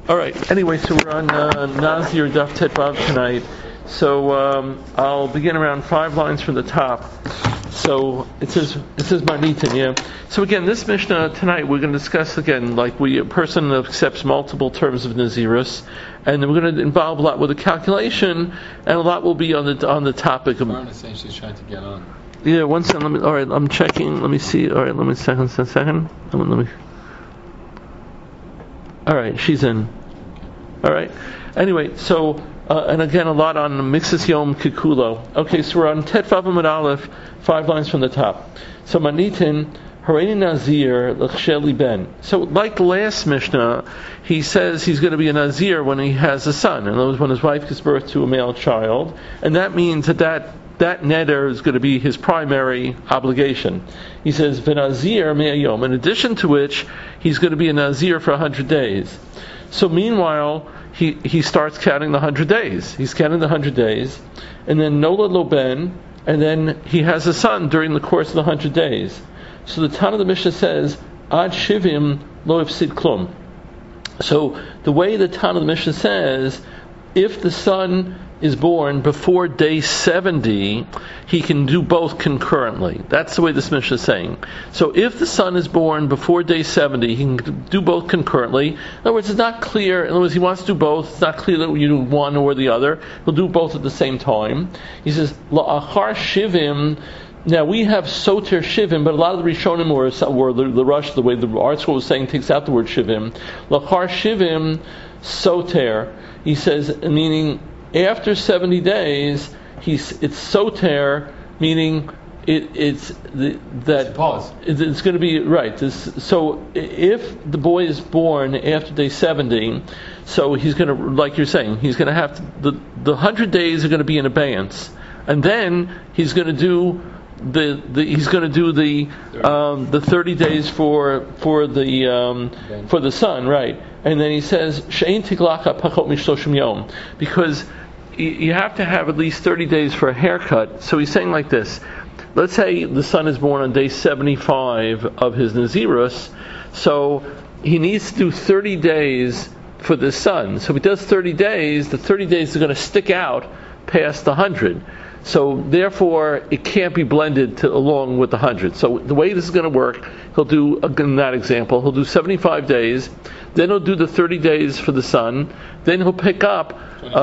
All right. Anyway, so we're on Nazir Daf Tetvav tonight. So I'll begin around 5 lines from the top. So it says Manitin, yeah. So again, this Mishnah tonight we're going to discuss again, like a person accepts multiple terms of Nazirus, and then we're going to involve a lot with the calculation, and a lot will be on the topic of. Farna saying she's trying to get on. Yeah, one second. All right, I'm checking. Let me see. All right, let me second. Let me. All right, she's in. All right. Anyway, so and again, a lot on Mixus Yom Kikulo. Okay, so we're on Tetvav Amud Aleph, 5 lines from the top. So Manitin Hareini Nazir L'Chsheli Ben. So like the last Mishnah, he says he's going to be a Nazir when he has a son, in other words, when his wife gives birth to a male child, and that means that neder is going to be his primary obligation. He says, V'nazir me'ayom, in addition to which, he's going to be a Nazir for 100 days. So meanwhile, he starts counting the 100 days. He's counting the 100 days, and then Nola Lo Ben, and then he has a son during the course of the 100 days. So the Tana of the Mishnah says, Ad Shivim Lo Ifsid Klum. So the way the Tana of the Mishnah says, if the son is born before day 70, he can do both concurrently. That's the way this Mishnah is saying. So if the son is born before day 70, he can do both concurrently. In other words, it's not clear. In other words, he wants to do both. It's not clear that you do one or the other. He'll do both at the same time. He says, La'achar Shivim. Now we have Soter Shivim, but a lot of the Rishonim or the Rush, the way the art school was saying, takes out the word Shivim. La'achar Shivim Soter. He says, meaning after 70 days, it's soter, meaning it's going to be right. So if the boy is born after day 70, so he's going to, like you're saying, he's going to have the 100 days are going to be in abeyance, and then he's going to do the 30 days for the son, right? And then he says she'ein tiglaka pachot mishloshim yom, because you have to have at least 30 days for a haircut. So he's saying like this: let's say the son is born on day 75 of his Nazirus, so he needs to do 30 days for the son. So if he does 30 days, the 30 days are going to stick out past the 100. So therefore, it can't be blended along with the 100. So the way this is going to work, he'll do, in that example, he'll do 75 days, then he'll do the 30 days for the son, then he'll pick up.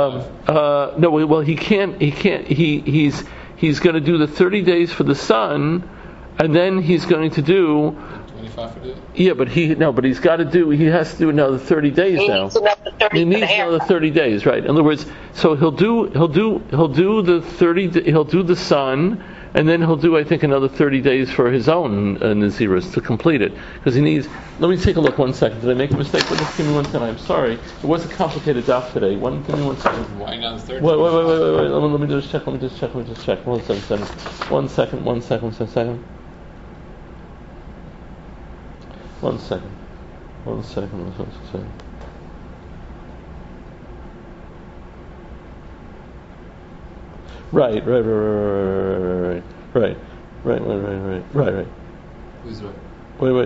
He can't. He's going to do the 30 days for the son, and then he's going to do 25 for the. Yeah, but he's got to do. He has to do another 30 days now. He needs another 30 days, right? In other words, so he'll do the 30. He'll do the son, and then he'll do, I think, another 30 days for his own Nazirus to complete it, because he needs. Let me take a look. 1 second. Did I make a mistake with this? Give me 1 second. I'm sorry. It was a complicated daf today. Give me 1 second. Why not the 30? Wait. Let me just check. 1 second. 1 second. 1 second. 1 second. 1 second. Right. Who's right? Wait.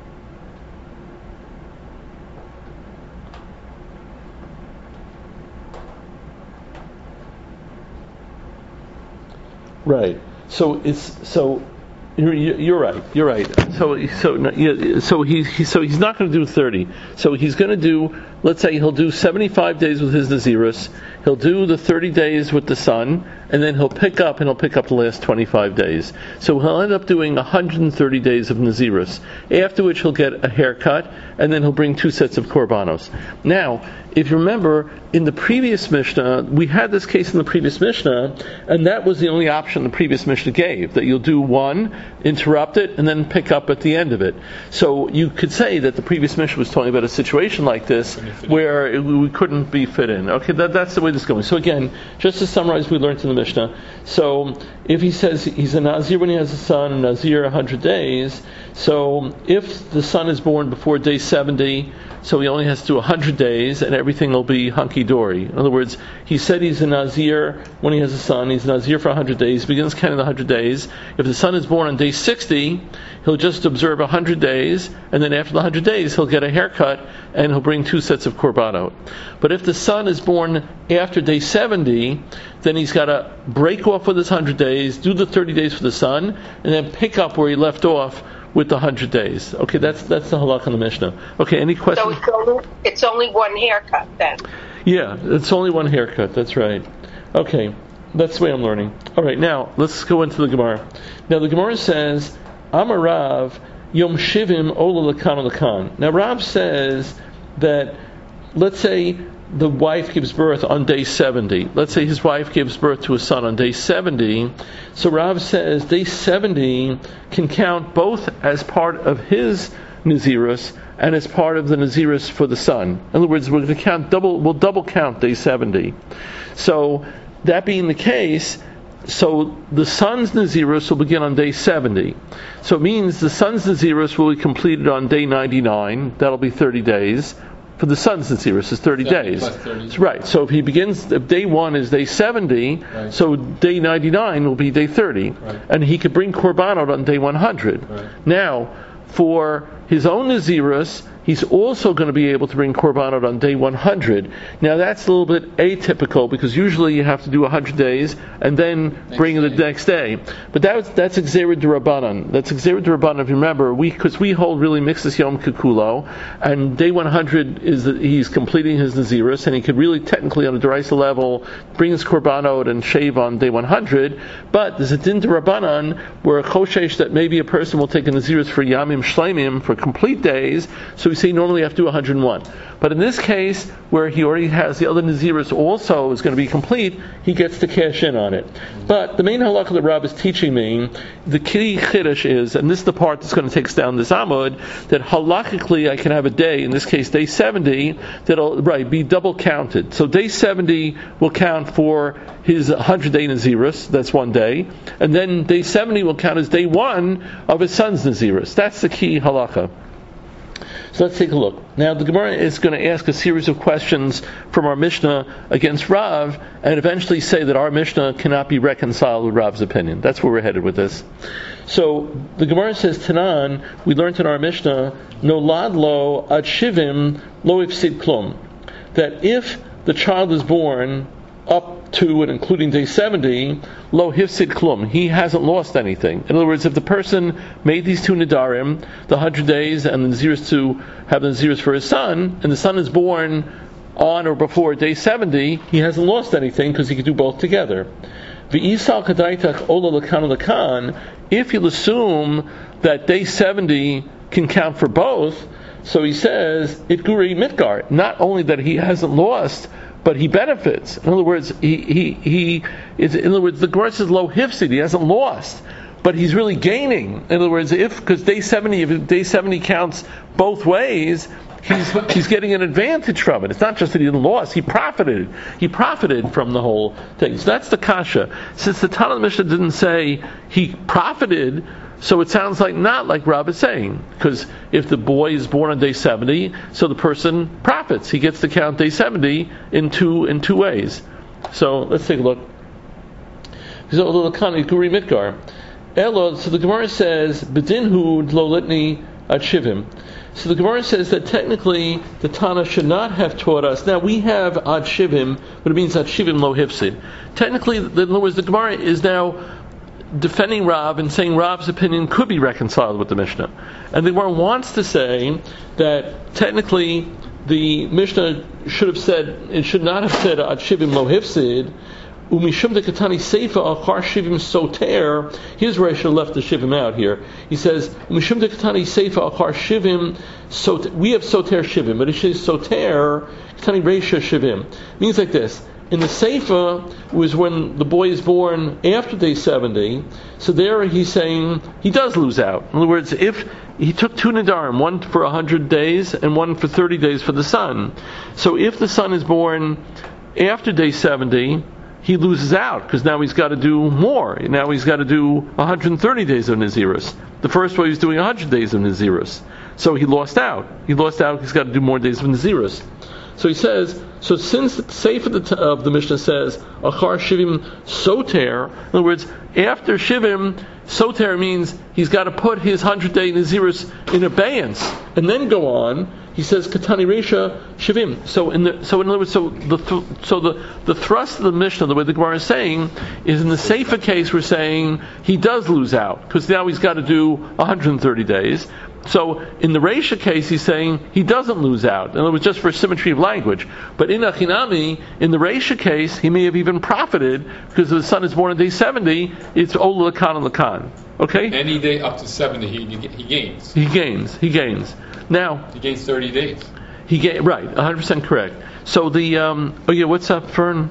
Right. So you're right. So he's not going to do 30. So he's going to do. Let's say he'll do 75 days with his Nazirus. He'll do the 30 days with the son, and then he'll pick up the last 25 days. So he'll end up doing 130 days of Nazirus. After which he'll get a haircut, and then he'll bring 2 sets of korbanos. Now, if you remember, in the previous Mishnah, we had this case in the previous Mishnah, and that was the only option the previous Mishnah gave, that you'll do one, interrupt it, and then pick up at the end of it. So you could say that the previous Mishnah was talking about a situation like this, where we couldn't be fit in. Okay, that's the way this is going. So again, just to summarize, we learned in the Mishnah. So if he says he's a Nazir when he has a son, a Nazir 100 days, so if the son is born before day 70, so he only has to do 100 days and everything will be hunky-dory. In other words, he said he's a Nazir when he has a son, he's a Nazir for 100 days, he begins counting the 100 days. If the son is born on day 60, he'll just observe 100 days, and then after the 100 days, he'll get a haircut and he'll bring 2 sets of korbanot. But if the son is born after day 70, then he's got to break off with his 100 days, do the 30 days for the son, and then pick up where he left off with the 100 days. Okay, that's the halakha in the Mishnah. Okay, any questions? So it's only one haircut then? Yeah, it's only one haircut, that's right. Okay, that's the way I'm learning. All right, now, let's go into the Gemara. Now, the Gemara says, Amar Rav, Yom Shivim Ola Lakan Lakan. Now, Rav says that, let's say, the wife gives birth on day 70. Let's say his wife gives birth to a son on day 70. So Rav says day 70 can count both as part of his Nazirus and as part of the Nazirus for the son. In other words, we'll double count day 70. So that being the case, so the son's Nazirus will begin on day 70. So it means the son's Nazirus will be completed on day 99. That'll be 30 days. For the son's Nazirus is 30 days. 30. Right. So if day 1 is day 70, right. So day 99 will be day 30. Right. And he could bring korbanot on day 100. Right. Now, for his own Nazirus, he's also going to be able to bring korbanot on day 100. Now that's a little bit atypical because usually you have to do 100 days and then bring the next day. But that's Gzeirah D'Rabbanan. That's Gzeirah D'Rabbanan. If you remember, because we hold really Mixus Yom Kikulo, and day 100 is that he's completing his Nazirus, and he could really technically on a D'Oraisa level bring his korbanot and shave on day 100. But there's a Din D'Rabbanan where a choshesh that maybe a person will take a Nazirus for Yamim Shleimim for complete days. So we say normally you have to do 101. But in this case, where he already has the other Nazirus also is going to be complete, he gets to cash in on it. But the main halakha that Rav is teaching me, the key chiddush is, and this is the part that's going to take us down this amud, that halakhically I can have a day, in this case day 70, that'll be double counted. So day 70 will count for his 100-day Nazirus, that's one day, and then day 70 will count as day 1 of his son's Nazirus. That's the key halakha. So let's take a look. Now the Gemara is going to ask a series of questions from our Mishnah against Rav, and eventually say that our Mishnah cannot be reconciled with Rav's opinion. That's where we're headed with this. So the Gemara says, Tanan, we learned in our Mishnah, Nolad lo ad shivim lo ifsid klum, that if the child is born up to and including day 70, lo hifsid klum, he hasn't lost anything. In other words, if the person made these 2 nidarim, the 100 days and the naziris to have the naziris for his son, and the son is born on or before day 70, he hasn't lost anything because he could do both together. V'isal kadaitach ola lakan lakan, if you'll assume that day 70 can count for both, so he says, it guri mitgar, not only that he hasn't lost, but he benefits. In other words, the Gemara says lo hifsid, he hasn't lost, but he's really gaining. In other words, because day 70 counts both ways, he's getting an advantage from it. It's not just that he didn't lose; he profited. He profited from the whole thing. So that's the kasha. Since the Tanna Mishnah didn't say he profited, so it sounds not like Rav is saying. Because if the boy is born on day 70, so the person profits. He gets to count day 70 in two ways. So let's take a look. So the Gemara says, "Bedinhu lo litni ad shivim." So the Gemara says that technically the Tana should not have taught us. Now we have ad shivim, but it means ad shivim lo hifsid. Technically, in other words, the Gemara is now defending Rav and saying Rav's opinion could be reconciled with the Mishnah. And the Gemara wants to say that technically the Mishnah should not have said ad shivim lo hifsid. Umishum de katani seifa achar shivim soter. Here's where I should have left the shivim out here. He says umishum de katani seifa achar shivim soter. We have soter shivim, but it says soter katani reisha shivim. It means like this. In the Seifa was when the boy is born after day 70, so there he's saying he does lose out. In other words, if he took 2 nidarim, one for 100 days and one for 30 days for the son. So if the son is born after day 70, he loses out because now he's got to do more. Now he's got to do 130 days of Nazirus. The first way he was doing 100 days of Nazirus. So he lost out. He's got to do more days of Nazirus. So he says, so since the Sefer of the Mishnah says, Achar Shivim Soter, in other words, after Shivim, Soter means he's got to put his 100-day Nazirus in abeyance and then go on. He says Katani Reisha Shivim. So in other words, the thrust of the Mishnah, the way the Gemara is saying, is in the Sefer case we're saying he does lose out because now he's got to do 130 days. So in the Reisha case, he's saying he doesn't lose out. In other words, just for symmetry of language. But in Achinami, in the Reisha case, he may have even profited because if the son is born on day 70, it's Ola Lakan and Lakan. Okay? Any day up to 70, he gains. He gains. Now he gains 30 days. Right, 100% correct. So what's up, Fern?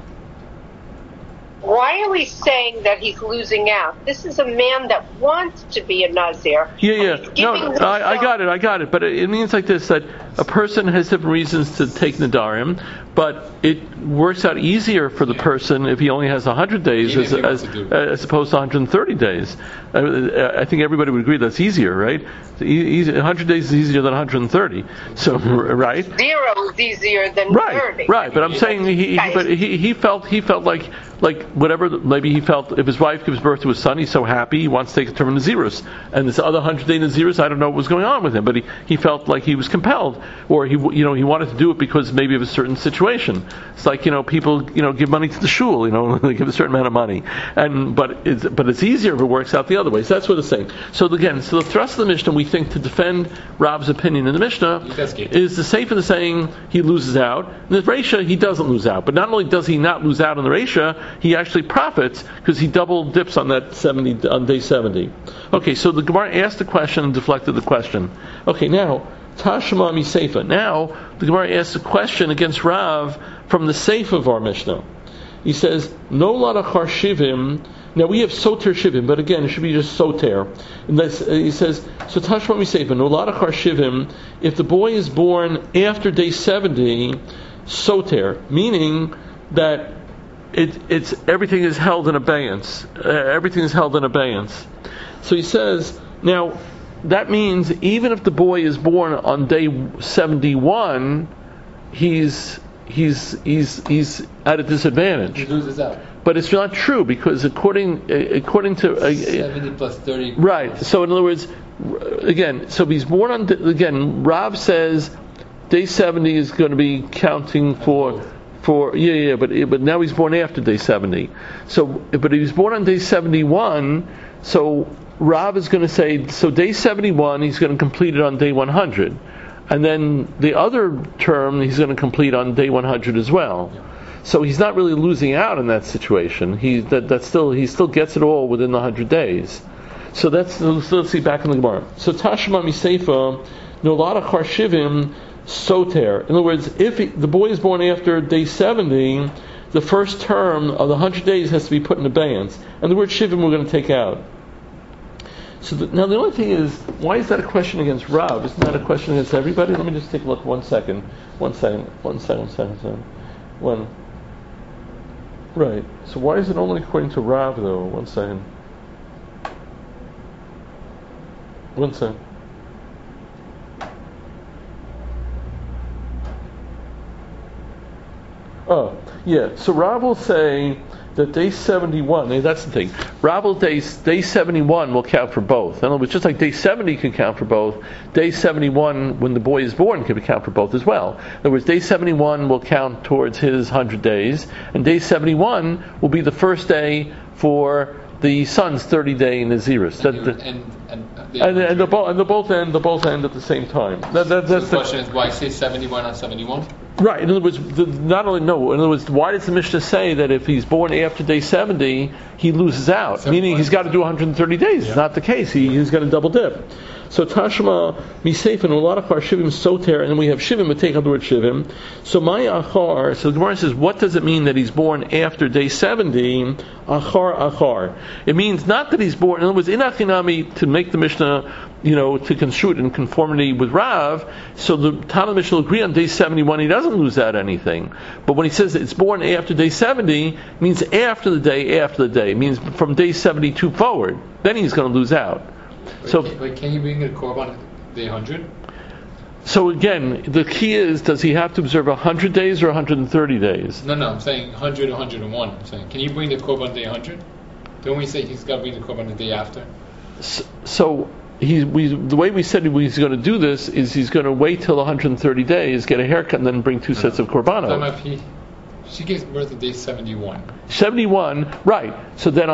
Why are we saying that he's losing out? This is a man that wants to be a Nazir. Yeah. No, I got it. But it means like this, that a person has different reasons to take Nadarim, but it works out easier for the person if he only has 100 days as opposed to 130 days. I think everybody would agree that's easier, right? 100 days is easier than 130. So, right? 0 is easier than 30. Right. But I'm saying he felt like whatever, maybe he felt if his wife gives birth to his son, he's so happy, he wants to take a term in Nazirus. And this other 100-day Nazirus, I don't know what was going on with him, but he felt like he was compelled, or he wanted to do it because maybe of a certain situation. It's like, people, give money to the shul, they give a certain amount of money. But it's easier if it works out the other way. So that's what it's saying. So again, the thrust of the Mishnah, we think, to defend Rab's opinion in the Mishnah is the Sefer is saying he loses out. In the Reisha, he doesn't lose out. But not only does he not lose out in the Reisha, he actually profits because he double dips on that 70 on day 70. Okay, so the Gemara asked the question and deflected the question. Okay, now Tashma mi Seifa. Now the Gemara asks a question against Rav from the Seifa of our Mishnah. He says, "No lada char shivim." Now we have soter shivim, but again it should be just soter. And he says, "So Tashma mi Seifa. No lada char shivim. If the boy is born after day 70, soter, meaning that it's everything is held in abeyance. Everything is held in abeyance." So he says, now that means even if the boy is born on day 71, he's at a disadvantage. He loses out. But it's not true because according to 70 plus 30. Right. So in other words, again, so if he's born on Rav says day 70 is going to be counting for but now he's born after day 70. So, but he was born on day 71. So Rav is going to say, so day 71 he's going to complete it on day 100, and then the other term he's going to complete on day 100 as well. Yeah. So he's not really losing out in that situation. He still gets it all within the 100 days. So let's see back in the Gemara. So Tashma Miseifa Nolada Charshivim Soter. In other words, if the boy is born after day 70, the first term of the 100 days has to be put in abeyance. And the word Shivim we're going to take out. So now the only thing is, why is that a question against Rav? Isn't that a question against everybody? Let me just take a look. One second. Right. So why is it only according to Rav though? One second. Oh, yeah. So Rav will say that day 71, that's the thing. Rav will day 71 will count for both. In other words, just like day 70 can count for both, day 71 when the boy is born can count for both as well. In other words, day 71 will count towards his 100 days, and day 71 will be the first day for the son's 30-day Nazirus. And they both end at the same time. That's the question is, why say 71 on 71? Right. In other words, why does the Mishnah say that if he's born after day 70, he loses out? Meaning he's got to do 130 days. Yeah. It's not the case. He's got to double dip. So Tashma Misefin Uladachar Shivim Soter, and then we have Shivim, but take out the word Shivim. So my Achar, so the Gemara says, what does it mean that he's born after day 70? Achar. It means not that he's born, in other words, in Achinami, to make the Mishnah, to construe it in conformity with Rav, so the Tana Mishnah will agree on day 71, he doesn't lose out anything. But when he says it's born after day 70, it means after the day, it means from day 72 forward, then he's going to lose out. Can you bring a korban day 100? So again, the key is, does he have to observe 100 days or 130 days? No, I'm saying 100, 101. I'm saying, can you bring the korban day 100? Don't we say he's got to bring the korban the day after? So the way we said he's going to do this is he's going to wait till 130 days, get a haircut, and then bring two sets of korbanos. She gives birth on day 71. 71, right. So then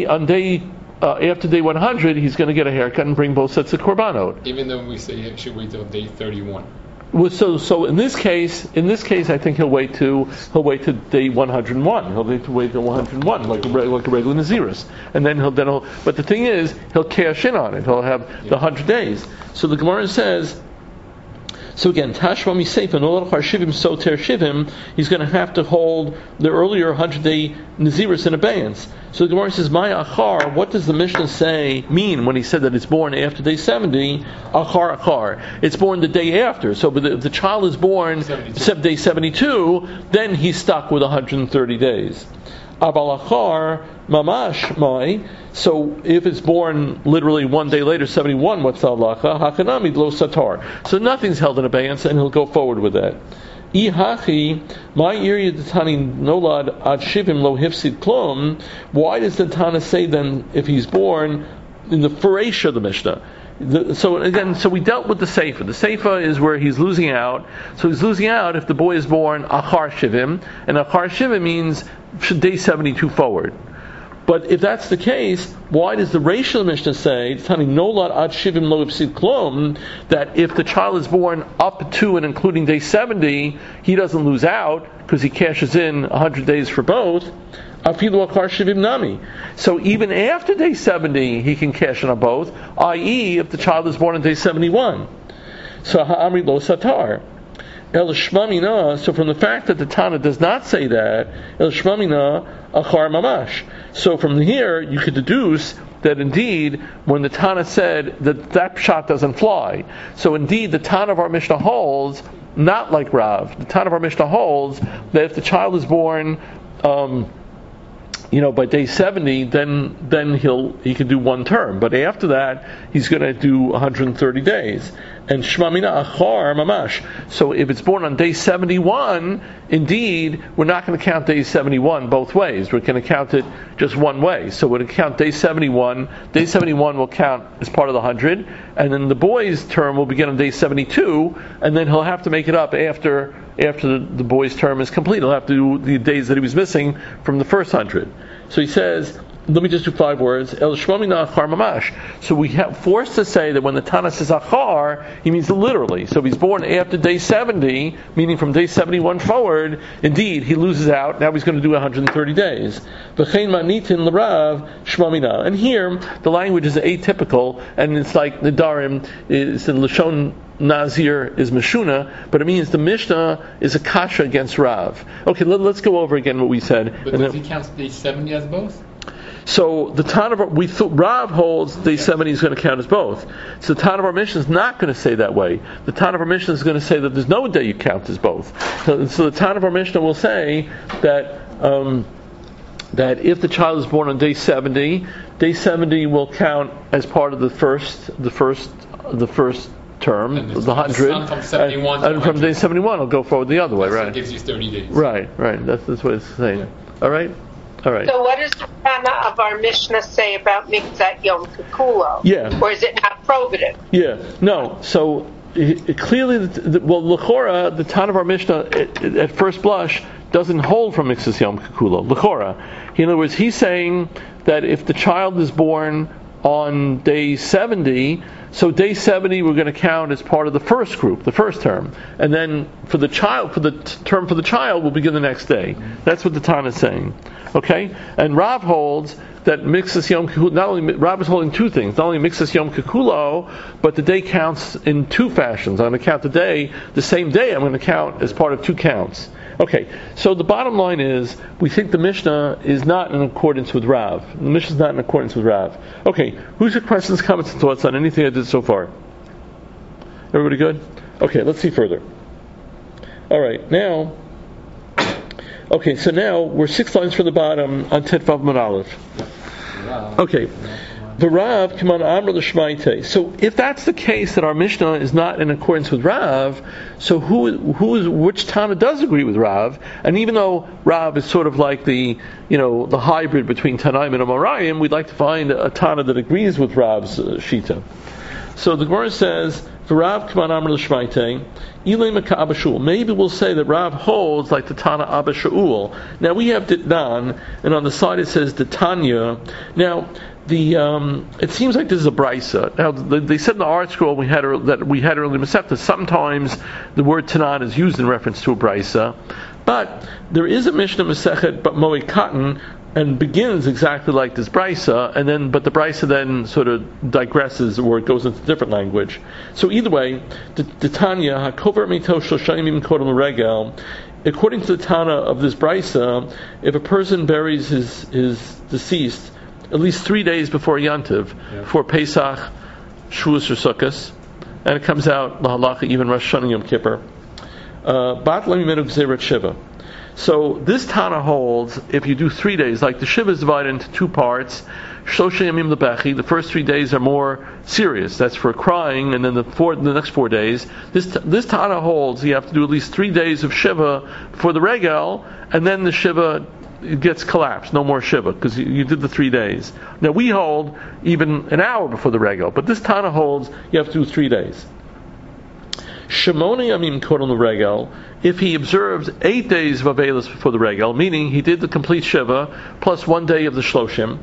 after day 100, he's going to get a haircut and bring both sets of korbanot. Even though we say he should wait till day 31. Well, so in this case, I think he'll wait to day 101. He'll wait till 101, like a regular Naziris, and then he'll. But the thing is, he'll cash in on it. He'll have the 100 days. So the Gemara says. So again, Tashma Misefin Olachar Shivim Soter Shivim, he's going to have to hold the earlier 100-day Naziris in abeyance. So the Gemara says, My Achar, what does the Mishnah mean when he said that it's born after day 70? Achar. It's born the day after. So if the child is born day 72, then he's stuck with 130 days. Abal Achar Mamash Mai. So if it's born literally one day later, 71, what's the halacha? Hakanami lo satar. So nothing's held in abeyance, and he'll go forward with that. Ihachi, my area Tani nolad ad shivim lo hifsid klum. Why does the Tana say then if he's born in the Fureisha of the Mishnah? So we dealt with the Seifa. The Seifa is where he's losing out. So he's losing out if the boy is born Achar Shivim, and Achar Shivim means day 72 forward. But if that's the case, why does the Reishel Mishnah say that if the child is born up to and including day 70, he doesn't lose out because he cashes in 100 days for both? So even after day 70, he can cash in on both, i.e., if the child is born on day 71. So ha'amri lo satar. El Shmamina, so from the fact that the Tana does not say that, El Shmamina Achar Mamash. So from here, you could deduce that indeed, when the Tana said that pshat doesn't fly, so indeed the Tana of our Mishnah holds, not like Rav, the Tana of our Mishnah holds that if the child is born by day 70, then he can do one term. But after that, he's going to do 130 days. And Shmamina Achar Mamash. So if it's born on day 71, indeed, we're not going to count day 71 both ways. We're going to count it just one way. So we're going to count day 71. Day 71 will count as part of the 100, and then the boy's term will begin on day 72, and then he'll have to make it up after the boy's term is complete. He'll have to do the days that he was missing from the first 100. So he says, let me just do 5 words. El Shmamina Achar Mamash. So we have forced to say that when the Tana says Achar, he means literally. So if he's born after day 70, meaning from day 71 forward, indeed, he loses out. Now he's going to do 130 days. V'chein manitin l'rav Shmamina. And here, the language is atypical, and it's like the Darim, it's in Lashon Nazir is Meshuna, but it means the Mishnah is a kasha against Rav. Okay, let's go over again what we said. But does he count day 70 as both? So the Tana of Rav holds day 70 is going to count as both. So the Tana of our Mishnah is not going to say that way. The Tana of our Mishnah is going to say that there's no day you count as both. So the Tana of our Mishnah will say that if the child is born on day 70 will count as part of the first term, and the 100, from 71 and from day 71 it'll go forward the other way, right? So it gives you 30 days. Right. That's what it's saying. Yeah. All right. So what does the Tana of our Mishnah say about Mikzat Yom Kikulo? Yeah. Or is it not probative? Yeah. No. So clearly, L'chora, the Tana of our Mishnah at first blush doesn't hold from Mikzat Yom Kikulo. L'chora. In other words, he's saying that if the child is born on day 70, so day 70 we're going to count as part of the first group, the first term, and then for the term for the child will begin the next day. That's what the Tana is saying. Okay, and Rav holds that Mixas Yom Kikulo, not only Rav is holding two things, not only Mixas Yom Kikulo, but the day counts in two fashions. I'm going to count the day, the same day I'm going to count as part of two counts. Okay, so the bottom line is, we think the Mishnah is not in accordance with Rav. The Mishnah is not in accordance with Rav. Okay, who's your questions, comments, and thoughts on anything I did so far? Everybody good? Okay, let's see further. Alright, now, okay, so now we're 6 lines from the bottom on Tet Vav Amud Aleph. Okay. The Rav, come on, Amr l'Shmaite. So if that's the case, that our Mishnah is not in accordance with Rav, so which Tana does agree with Rav? And even though Rav is sort of like the hybrid between Tanaim and Amoraim, we'd like to find a Tana that agrees with Rav's Shita. So the Gemara says, Rav K'man Amr l'Shmaite, Ilay Meka Abba Shaul. Maybe we'll say that Rav holds like the Tana Abba Shaul. Now we have Ditnan, and on the side it says Ditanya. Now, it seems like this is a brisa. Now they said in the art scroll we had earlier Masechta, sometimes the word Tanan is used in reference to a brisa, but there is a Mishnah Masechet but Moed Katan, and begins exactly like this brisa, but the brisa then sort of digresses or it goes into different language. So either way, the Tanya Hakover Mito Shoshayim Kodem Regel. According to the Tana of this brisa, if a person buries his deceased at least 3 days before Yantiv, for Pesach, Shavuos, or Sukkot, and it comes out, La Halacha, even Rosh Hashanah, Yom Kippur. Bat Lemimenu Gzeirat Shiva. So this Tana holds, if you do 3 days, like the Shiva is divided into two parts, Shosha Yamim Lebechi, the first 3 days are more serious, that's for crying, and then the next 4 days, this Tana holds, you have to do at least 3 days of Shiva for the Regel, and then the Shiva gets collapsed, no more Shiva, because you did the 3 days. Now we hold even an hour before the Regel, but this Tana holds, you have to do 3 days. Shemona Yamim Kodem Regel, if he observes 8 days of Avelis before the Regel, meaning he did the complete Shiva plus 1 day of the Shloshim,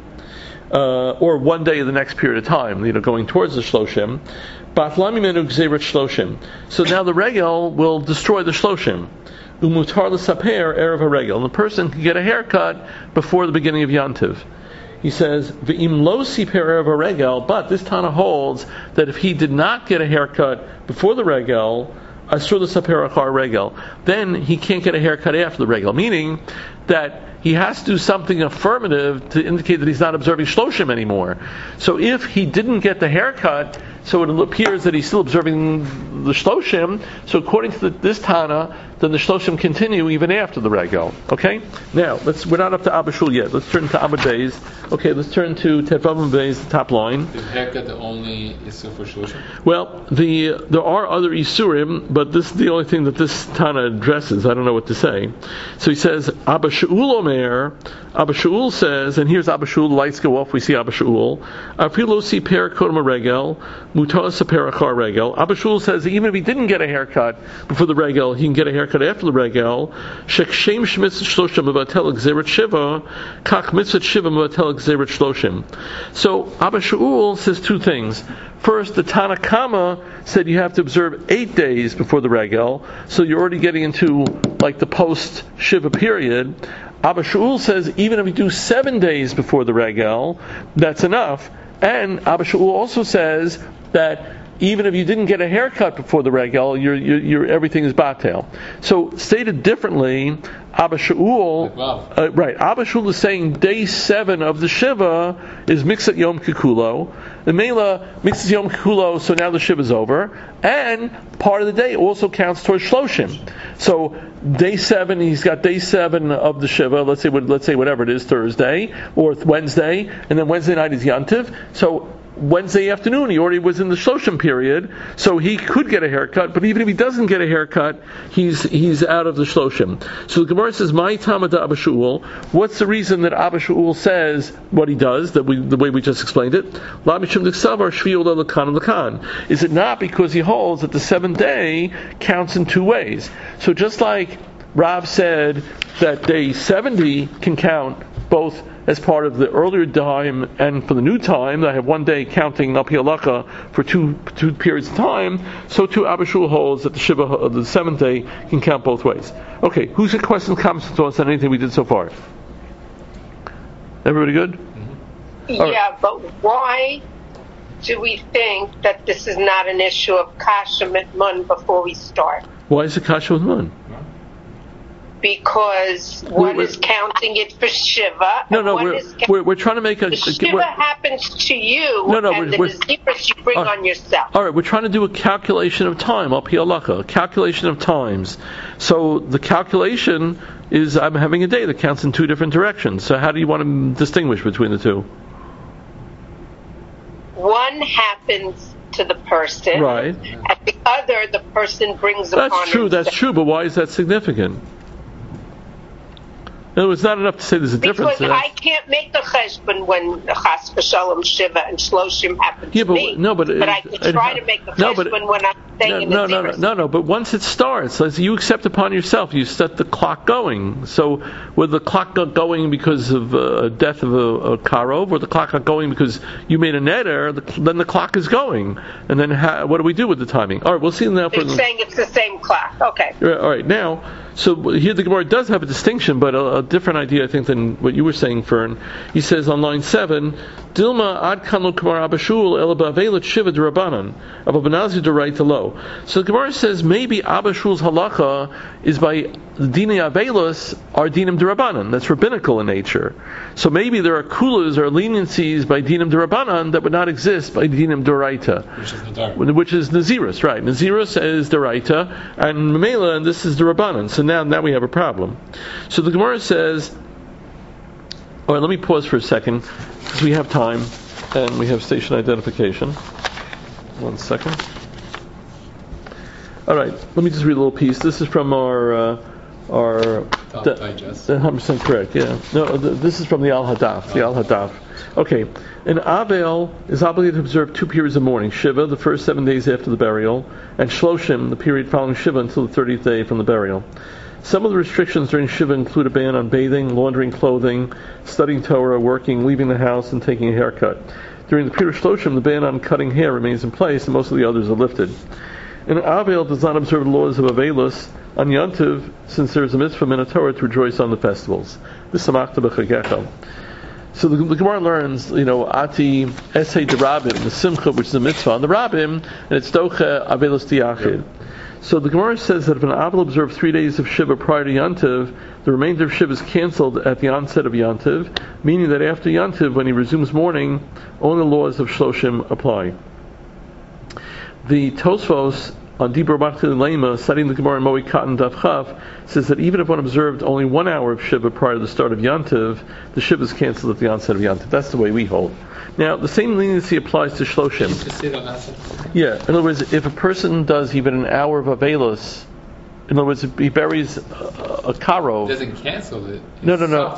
or 1 day of the next period of time, going towards the Shloshim, Batlami Menu Gzeirat Shloshim. So now the Regel will destroy the Shloshim. Umutar l'saper erev haregel, and the person can get a haircut before the beginning of Yantiv. He says, V'im lo siper erev haregel, but this Tana holds that if he did not get a haircut before the Regel, asur l'saper achar regel, then he can't get a haircut after the Regel, meaning that he has to do something affirmative to indicate that he's not observing Shloshim anymore. So if he didn't get the haircut, so it appears that he's still observing the Shloshim, so according to this Tana, then the Shloshim continue even after the Regel. Okay? Now, we're not up to Abba Shul yet. Let's turn to Abba Beis. Okay, let's turn to Tet Vav Amud Beis, the top line. Is haircut the only Isur for Shloshim? Well, there are other Isurim, but this is the only thing that this Tana addresses. I don't know what to say. So he says, Abba Shaul Omer, Abba Shaul says, and here's Abba Shaul, the lights go off, we see Abba Shaul. Afilo si per kodem regel, mutar saper achar regel. Abba Shaul says that even if he didn't get a haircut before the Regel, he can get a haircut after the Regel. Shekshem shmitz shloshim mevatel gzeirat shiva, kach mitzvah shiva mevatel gzeirat shloshim. So Abba Shaul says two things. First, the Tana Kama said you have to observe 8 days before the Regel, so you're already getting into like the post Shiva period. Abba Shaul says even if you do 7 days before the Regel, that's enough. And Abba Shaul also says that even if you didn't get a haircut before the Regel, your everything is batel. So stated differently, Abba Shaul, Abba Shaul is saying day 7 of the Shiva is Mixat Yom Kikulo. The Mela mixes Yom Kikulo, so now the Shiva is over, and part of the day also counts towards Shloshim. So day 7, he's got day 7 of the Shiva. Let's say whatever it is, Thursday or Wednesday, and then Wednesday night is Yantiv. So Wednesday afternoon, he already was in the Shloshim period, so he could get a haircut, but even if he doesn't get a haircut, he's out of the Shloshim. So the Gemara says, "My Tamada Abba Shaul." What's the reason that Abba Shaul says what he does, the way we just explained it? Is it not because he holds that the 7th day counts in 2 ways? So just like Rav said that day 70 can count both as part of the earlier time and for the new time, I have 1 day counting Al Pi Halacha for two periods of time, so too Abba Shaul holds that the Shiva of the 7th day can count both ways. Okay, who's got questions, comments, thoughts on anything we did so far? Everybody good? Yeah, but why do we think that this is not an issue of kasha mitmun before we start? Why is it kasha with mun? Because one is counting it for Shiva. No, we're trying to make a... The Shiva happens to you, and the Naziris you bring on yourself. All right, we're trying to do a calculation of time, al pi halacha, a calculation of times. So the calculation is I'm having a day that counts in two different directions. So how do you want to distinguish between the two? One happens to the person, right? And the other, the person brings upon himself. That's true, but why is that significant? No, it's not enough to say there's a difference. Because I can't make the cheshbon when chas v'shalom Shiva and Shloshim happen to me. But I can try to make the cheshbon when I'm staying in the Naziris. No. But once it starts, as you accept upon yourself, you set the clock going. So, with the clock going because of a death of a karov, or the clock not going because you made a neder, then the clock is going. And then what do we do with the timing? All right, we'll see now. You're saying it's the same clock. Okay. All right, now. So here the Gemara does have a distinction, but a different idea, I think, than what you were saying, Fern. He says on line 7, Dilma ad kanu kamar abashul el ba'avelet shiva d'rabanan ababanazir d'raita lo. So the Gemara says maybe abashul's halacha is by the dinei avelus are dinim d'rabanan. That's rabbinical in nature. So maybe there are kulas or leniencies by dinim d'rabanan that would not exist by dinim d'raita, which is Naziris, right? Naziris is d'raita, and Mamela, and this is d'rabanan. So now we have a problem. So the Gemara says, all right, let me pause for a second, because we have time, and we have station identification. 1 second. All right, let me just read a little piece. This is from our digest. 100% correct, yeah. No, this is from the Al-Hadaf. Okay, an Avel is obligated to observe 2 periods of mourning, Shiva, the first 7 days after the burial, and Shloshim, the period following Shiva until the 30th day from the burial. Some of the restrictions during Shiva include a ban on bathing, laundering clothing, studying Torah, working, leaving the house, and taking a haircut. During the period of Shloshim, the ban on cutting hair remains in place, and most of the others are lifted. An Avel does not observe the laws of Avelus on Yontiv, since there is a mitzvah in Torah to rejoice on the festivals. V'samachta b'chagecha. So the Gemara learns, Ati Esei de Rabim, the Simcha, which is a mitzvah on the Rabim, and it's Doche Avelus Diachid. So the Gemara says that if an Avel observed 3 days of Shiva prior to Yontiv, the remainder of Shiva is cancelled at the onset of Yontiv, meaning that after Yontiv, when he resumes mourning, only the laws of Shloshim apply. The Tosfos on Dibur Bachti Lema, studying the Gemara in Moed Katan Daf Chaf, says that even if one observed only 1 hour of Shiva prior to the start of Yontiv, the Shiva is cancelled at the onset of Yontiv. That's the way we hold. Now, the same leniency applies to Shloshim. Yeah, in other words, if a person does even an hour of Avelus, in other words, if he buries a karo, it doesn't cancel it. No.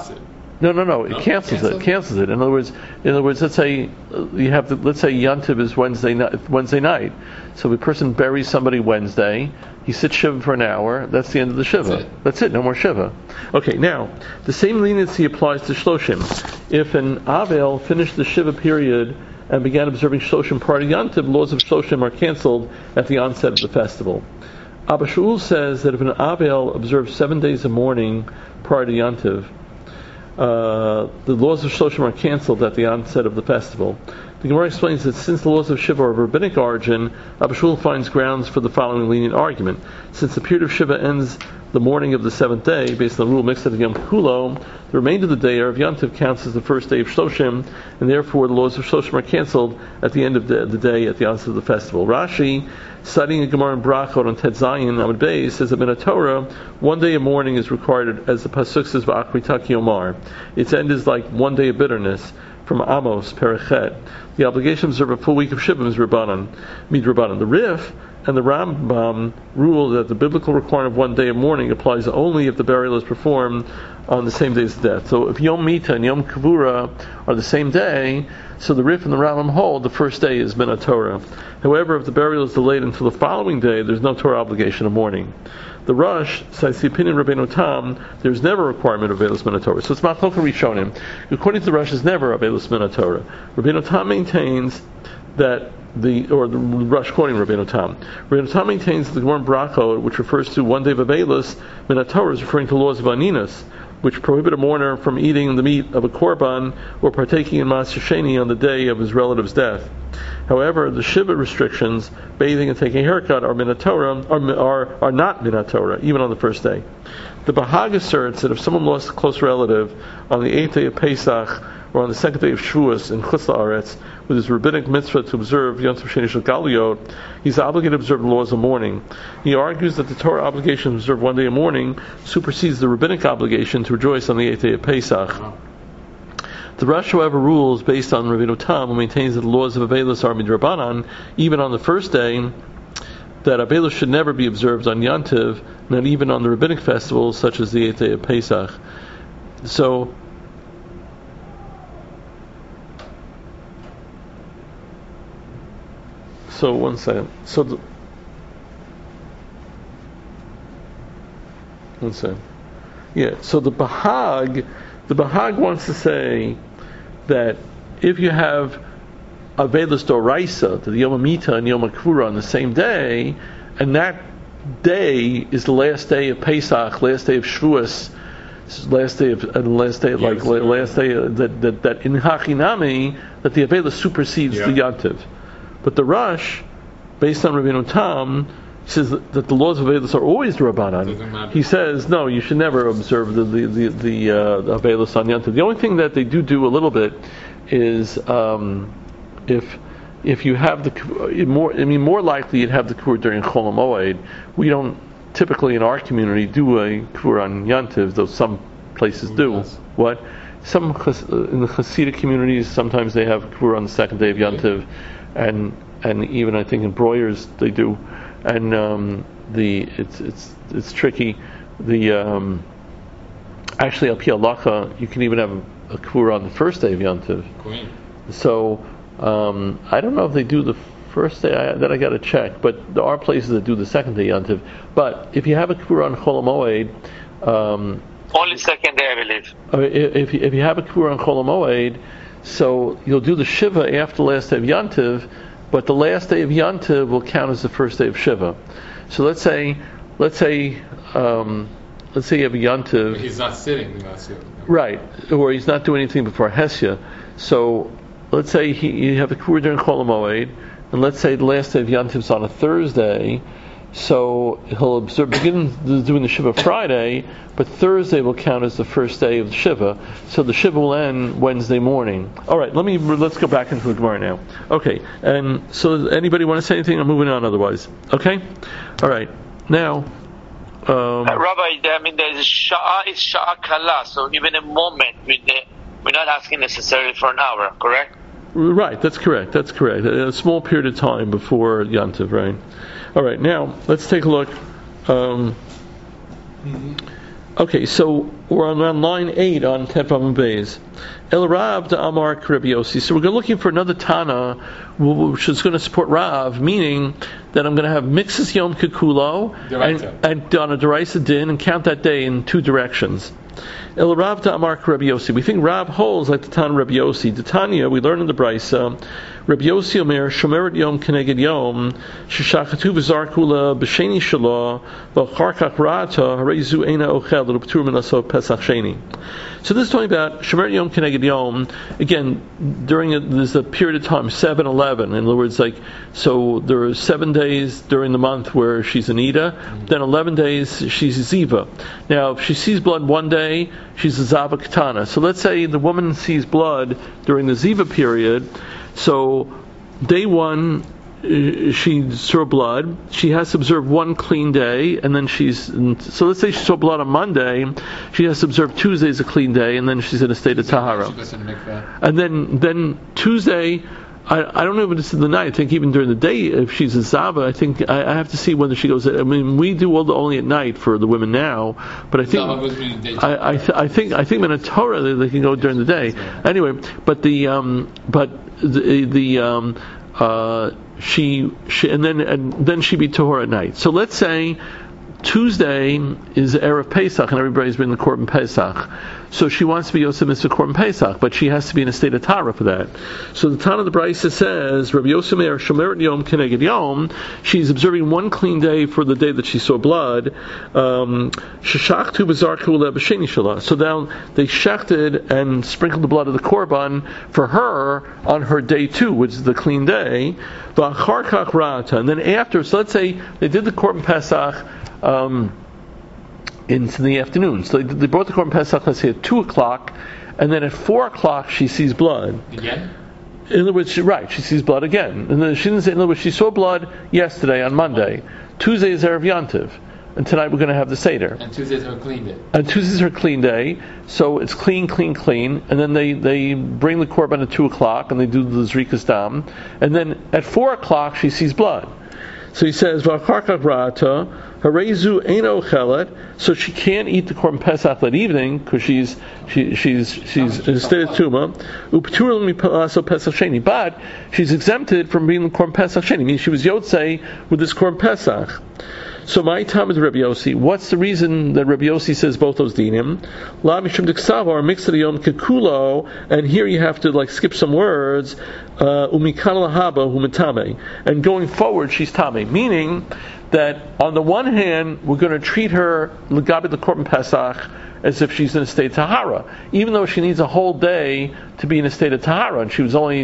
It cancels it. In other words, let's say Yontiv is Wednesday night. So if a person buries somebody Wednesday, he sits Shiva for an hour. That's the end of the Shiva. That's it. No more Shiva. Okay. Now, the same leniency applies to Shloshim. If an Avel finished the Shiva period and began observing Shloshim prior to Yontiv, laws of Shloshim are canceled at the onset of the festival. Abba Shaul says that if an Avel observes 7 days of mourning prior to Yontiv, the laws of Shloshim are cancelled at the onset of the festival. The Gemara explains that since the laws of Shiva are of rabbinic origin, Abba Shaul finds grounds for the following lenient argument. Since the period of Shiva ends the morning of the 7th day, based on the rule mixed of Yom Kulo, the remainder of the day, Erev Yontiv, counts as the first day of Shloshim, and therefore the laws of Shloshim are cancelled at the end of the day at the onset of the festival. Rashi, studying a Gemara in Brachot on Tet Zayin Amud Beis, says that in a Torah, 1 day of mourning is required, as the pasuk says, V'achritaki Omar. Its end is like 1 day of bitterness, from Amos, Perichet. The obligation to observe a full week of Shiva is Midrabanan. The Rif and the Rambam rule that the biblical requirement of 1 day of mourning applies only if the burial is performed on the same day as death. So if Yom Mita and Yom Kavura are the same day, so the Rif and the Rambam hold the first day is Min Torah. However, if the burial is delayed until the following day, there's no Torah obligation of mourning. The Rosh cites the opinion of Rabbeinu Tam, there's never a requirement of Avelus Min Torah. So it's Machlokes Rishonim. According to the Rosh, is never Avelus Min Torah. Rabbeinu Tam maintains that the Rosh quoting Rabbeinu Tam. Rabbeinu Tam maintains that the Gemara in Brachot, which refers to 1 day of Avelus Min Torah, is referring to laws of Aninus, which prohibit a mourner from eating the meat of a korban or partaking in Maaser Sheni on the day of his relative's death. However, the Shiva restrictions, bathing and taking a haircut, are Minatorah, are not Minatorah, even on the first day. The Bahag asserts that if someone lost a close relative on the 8th day of Pesach or on the 2nd day of Shavuos in Chutz La'aretz, with his rabbinic mitzvah to observe Yom Tov Sheni Shel Galuyot, he's obligated to observe the laws of mourning. He argues that the Torah obligation to observe one day of mourning supersedes the rabbinic obligation to rejoice on the 8th day of Pesach. The Rosh, however, rules based on Rabbeinu Tam, who maintains that the laws of Avelis are midrabanan, even on the first day, that Avelis should never be observed on Yom Tov, not even on the rabbinic festivals such as the 8th day of Pesach. So one second. One second. Yeah. So the Bahag wants to say that if you have Avelis Doraisa, the Yom HaMita and Yom HaKvura on the same day, and that day is the last day of Pesach, last day of Shavuos, last day that in Hachinami, that the Avelis supersedes the Yom Tov. But the Rosh, based on Rabbeinu Tam, says that the laws of Avelis are always Rabbanan. He says, no, you should never observe the Avelis on Yom Tov. The only thing that they do a little bit is if you have more likely you'd have the K'vur during Chol HaMoed. We don't typically in our community do a K'vur on Yom Tov, though some places do. Yes. What? Some in the Hasidic communities, sometimes they have K'vur on the second day of Yom Tov, and even I think in Breuer's they do. And it's tricky. Actually al pi halacha you can even have a k'vura on the first day of Yom Tov. So I don't know if they do the first day. I got to check. But there are places that do the second day Yom Tov. But if you have a k'vura on Chol HaMoed, only second day I believe. If you have a k'vura on Chol HaMoed, so you'll do the shiva after the last day of Yom Tov. But the last day of Yom Tov will count as the first day of Shiva. So let's say you have a Yom Tov. He's not sitting. Right, or he's not doing anything before Hesya. So let's say you have a K'vur during Chol HaMoed, and let's say the last day of Yom Tov is on a Thursday. So he'll begin doing the Shiva Friday, but Thursday will count as the first day of the Shiva. So the Shiva will end Wednesday morning. All right, let's go back into the Gemara now. Okay, and so anybody want to say anything? I'm moving on otherwise. Okay, all right. Now, Rabbi, there's a Sha'ah, it's Sha'ah Kala, so even a moment, we're not asking necessarily for an hour, correct? Right, that's correct. A small period of time before Yom Tov, right? All right, now let's take a look. Okay, so we're on line 8 on Tefavim Beis. El Rav de Amar Rabbi Yossi. So we're looking for another Tana, which is going to support Rav, meaning that I'm going to have Mixus Yom Kikulo and on a Deraisa Din and count that day in two directions. El Rav de Amar Rabbi Yossi. We think Rav holds like the Tana Rabbi Yossi. The Tanya, we learn in the Braisa, Rabbi Yossi Omer, Shomeret Yom Keneged Yom, Sheshachatu v'zarkula b'sheni shelo, v'charkach ra'ata, harezu eina ochel, l'ptur minaso pesach sheni. So this is talking about Shomeret Yom Keneged Yom. Again, there's a period of time, 7-11. In other words, so there are 7 days during the month where she's an Ida, then 11 days she's a Ziva. Now, if she sees blood one day, she's a Zava Katana. So let's say the woman sees blood during the Ziva period. So day one, she saw blood. She has to observe one clean day, and then so let's say she saw blood on Monday. She has to observe Tuesday as a clean day, and then she's in a state of Tahara. And then Tuesday, I don't know if it's in the night. I think even during the day, if she's a Zava, I think I have to see whether she goes. I mean, we do only at night for the women now, but I think I think in a Torah they can go during the day. Anyway, but she and then she be Tahor at night. So let's say Tuesday is Erev Pesach, and everybody's bringing the Korban Pesach. So she wants to be Yosef Mitzvah Korban Pesach, but she has to be in a state of Tara for that. So the Tana of the Brisa says, Rabbi Yosef Meir Shomeret Yom Keneged Yom, she's observing one clean day for the day that she saw blood. Sheshachtu B'Zarku Lebasheni Shalah. So now they shechted and sprinkled the blood of the Korban for her on her day 2, which is the clean day. V'achar kach ra'ata. And then after, so let's say they did the Korban Pesach into the afternoon. So they brought the Korban Pesach, let's say at 2 o'clock, and then at 4 o'clock she sees blood. Again? In other words, she sees blood again. And then she didn't say, in other words, she saw blood yesterday on Monday. Tuesday is Erev Yontiv. And tonight we're going to have the Seder. And Tuesday's her clean day. And Tuesday's her clean day. So it's clean. And then they bring the Korban at 2 o'clock and they do the Zrikas Dam. And then at 4 o'clock she sees blood. So he says, V'acharkach ra'ata, harezu eino chelet, so she can't eat the Korban Pesach that evening because she's in a state of tuma. U'p'turah mipalaso Pesach Sheni, but she's exempted from being the Korban Pesach Sheni. Meaning she was Yotzei with this Korban Pesach. So my time with Rabbi Yossi. What's the reason that Rabbi Yossi says both those dinim? La mishum diksavar mixed yom kekulo, and here you have to skip some words. Umikal lahaba humitame, and going forward she's tame. Meaning that on the one hand we're going to treat her l'gabi the Korban Pesach as if she's in a state of tahara, even though she needs a whole day to be in a state of tahara, and she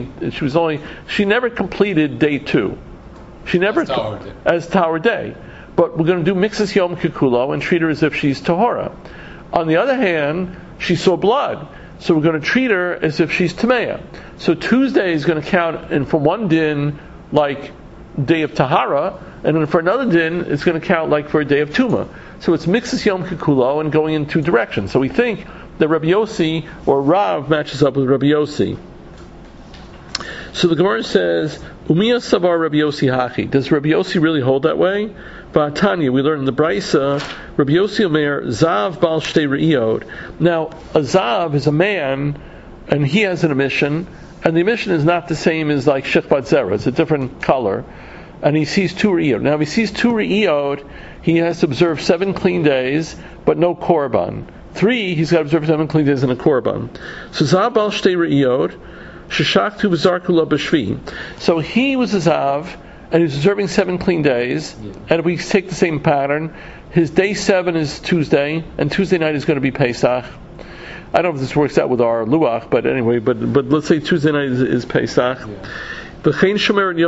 never completed day 2. She never as Tower Day. But we're going to do Mixas Yom Kikulo and treat her as if she's Tahora. On the other hand, she saw blood, so we're going to treat her as if she's Tameya. So Tuesday is going to count, and for one din, like day of Tahara, and then for another din, it's going to count like for a day of Tuma. So it's Mixas Yom Kikulo and going in 2 directions. So we think that Rabbi Yossi, or Rav, matches up with Rabbi Yossi. So the Gemara says, Umiya Savar Rabbi Yossi Hachi. Does Rabbi Yossi really hold that way? Tanya, we learn in the Brisa, Rabbi Yossi Omer, Zav Bal Shtei Re'iyod. Now, a Zav is a man, and he has an emission, and the emission is not the same as like Shechvat Zera, it's a different color, and he sees 2 Re'iyod. Now, if he sees 2 Re'iyod, he has to observe 7 clean days, but no Korban. 3, he's got to observe 7 clean days and a Korban. So, Zav Bal Shtei Re'iyod, Sheshachtu B'Zarku Lo B'Shvi. So he was a Zav, and he's observing 7 clean days, and if we take the same pattern, his day 7 is Tuesday, and Tuesday night is going to be Pesach. I don't know if this works out with our Luach, but anyway, but let's say Tuesday night is Pesach. And similarly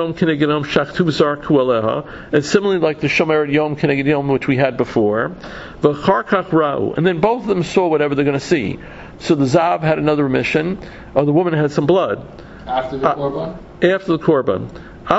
like the Shomer Yom Keneged Yom which we had before. And then both of them saw whatever they're going to see. So the Zav had another remission, or the woman had some blood. After the Korban? After the Korban.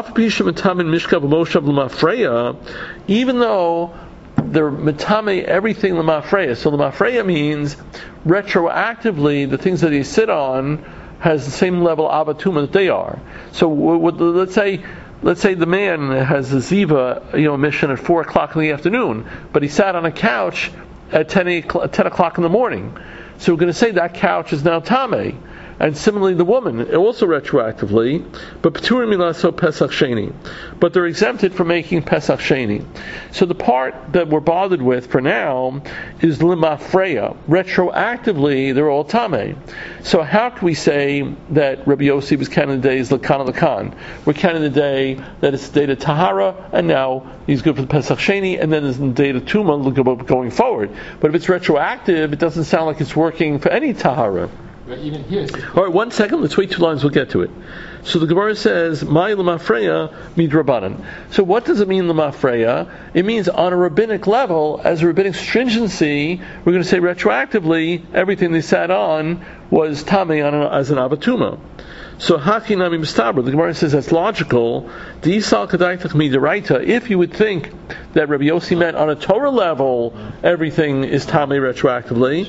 Even though they're metame everything lemafreya. So lemafreya means retroactively the things that they sit on has the same level of avatuma that they are. So let's say the man has a ziva mission at 4 o'clock in the afternoon, but he sat on a couch at 10 o'clock in the morning. So we're going to say that couch is now tame. And similarly, the woman, also retroactively, but P'turim milaso Pesach Sheni. But they're exempted from making Pesach Sheni. So the part that we're bothered with for now is Limafreya. Retroactively, they're all Tameh. So how can we say that Rabbi Yossi was counting the day as Lakan Lakan? We're counting the day that it's the day of Tahara, and now he's good for the Pesach Sheni, and then there's the day of Tuma going forward. But if it's retroactive, it doesn't sound like it's working for any Tahara. Even here. All right, 1 second. Let's wait 2 lines. We'll get to it. So the Gemara says, "My lemafreya midrabanan." So what does it mean lemafreya? It means on a rabbinic level, as a rabbinic stringency, we're going to say retroactively everything they sat on was tame as an abatuma. So haki nami mistabra. The Gemara says that's logical. If you would think that Rabbi Yossi meant on a Torah level everything is tame retroactively,